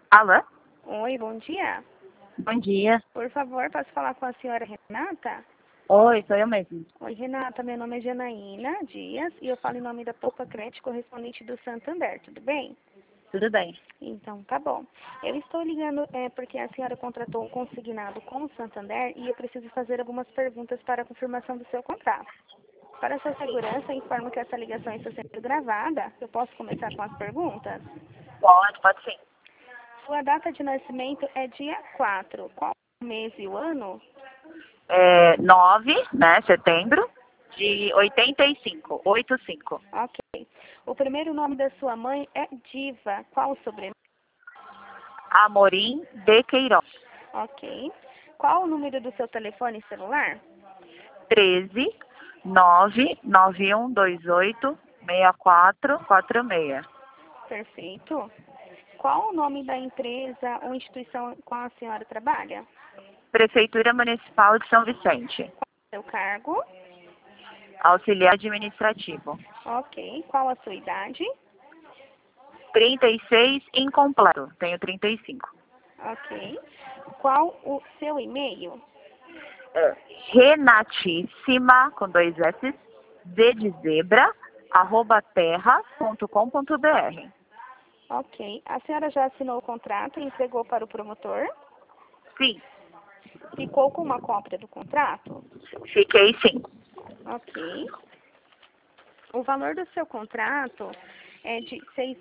Alô? Oi, bom dia. Bom dia. Por favor, posso falar com a senhora Renata? Oi, sou eu mesmo. Oi, Renata, meu nome é Janaína Dias e eu falo em nome da Poupa Crédito, correspondente do Santander, tudo bem? Tudo bem? Então, tá bom. Eu estou ligando porque a senhora contratou um consignado com o Santander e eu preciso fazer algumas perguntas para a confirmação do seu contrato. Para sua segurança, eu informo que essa ligação está sendo gravada. Eu posso começar com as perguntas? Pode sim. Sua data de nascimento é dia 4. Qual o mês e o ano? 9, né, setembro de 85, 85. Ok. O primeiro nome da sua mãe é Diva. Qual o sobrenome? Amorim de Queiroz. Ok. Qual o número do seu telefone celular? 13 99128 6446. Perfeito. Qual o nome da empresa ou instituição com a senhora trabalha? Prefeitura Municipal de São Vicente. Seu cargo? Auxiliar administrativo. Ok. Qual a sua idade? 36 incompleto. Tenho 35. Ok. Qual o seu e-mail? Renatíssima, com 2 S, Z de zebra, @terra.com.br. Ok. A senhora já assinou o contrato e entregou para o promotor? Sim, Ficou com uma cópia do contrato? fiquei sim. Ok. O valor do seu contrato é de R$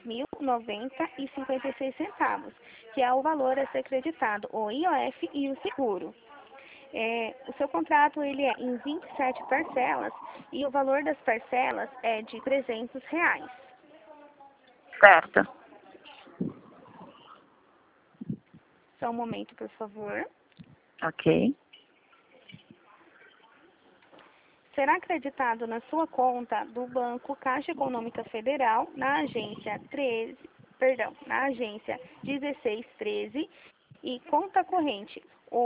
6.090,56, que é o valor a ser creditado, o IOF e o seguro. O seu contrato ele é em 27 parcelas e o valor das parcelas é de R$ 300. Certo. Só um momento, por favor. Ok. Será acreditado na sua conta do Banco Caixa Econômica Federal na agência 1613 e conta corrente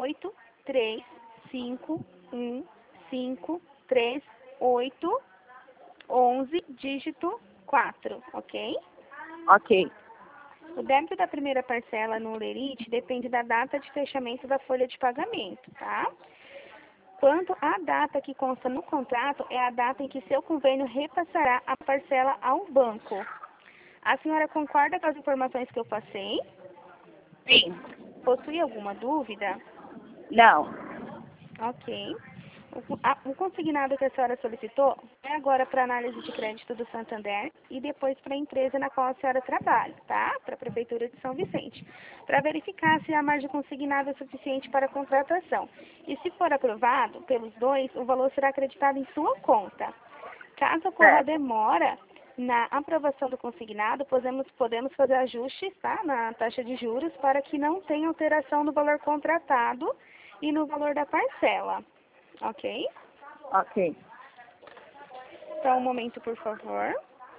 835153811, dígito 4, ok? Ok. O débito da primeira parcela no Lerite depende da data de fechamento da folha de pagamento, tá? Quanto à data que consta no contrato, é a data em que seu convênio repassará a parcela ao banco. A senhora concorda com as informações que eu passei? Sim. Possui alguma dúvida? Não. Ok. O consignado que a senhora solicitou é agora para análise de crédito do Santander e depois para a empresa na qual a senhora trabalha, tá? Para a Prefeitura de São Vicente, para verificar se a margem consignada é suficiente para a contratação. E se for aprovado pelos dois, o valor será acreditado em sua conta. Caso ocorra Certo. demora na aprovação do consignado, podemos fazer ajustes, tá? Na taxa de juros para que não tenha alteração no valor contratado e no valor da parcela. Ok? Ok. Então, um momento, por favor.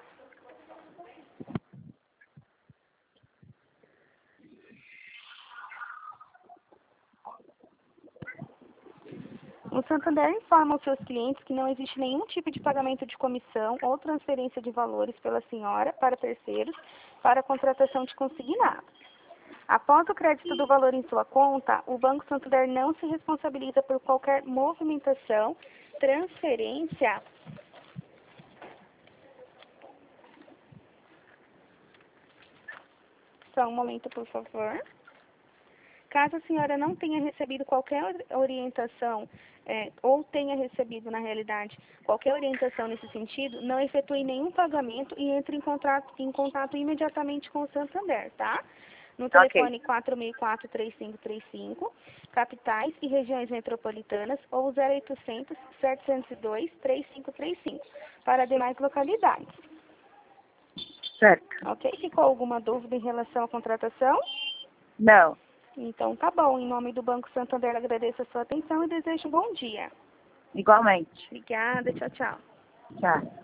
O Santander informa aos seus clientes que não existe nenhum tipo de pagamento de comissão ou transferência de valores pela senhora para terceiros para a contratação de consignado. Após o crédito do valor em sua conta, o Banco Santander não se responsabiliza por qualquer movimentação, transferência. Só um momento, por favor. Caso a senhora não tenha recebido qualquer orientação, ou tenha recebido, na realidade, qualquer orientação nesse sentido, não efetue nenhum pagamento e entre em contato imediatamente com o Santander, tá? No Ok. telefone 464-3535, capitais e regiões metropolitanas, ou 0800-702-3535, para demais localidades. Certo. Ok? Ficou alguma dúvida em relação à contratação? Não. Então, tá bom. Em nome do Banco Santander, agradeço a sua atenção e desejo um bom dia. Igualmente. Obrigada. Tchau, tchau. Tchau.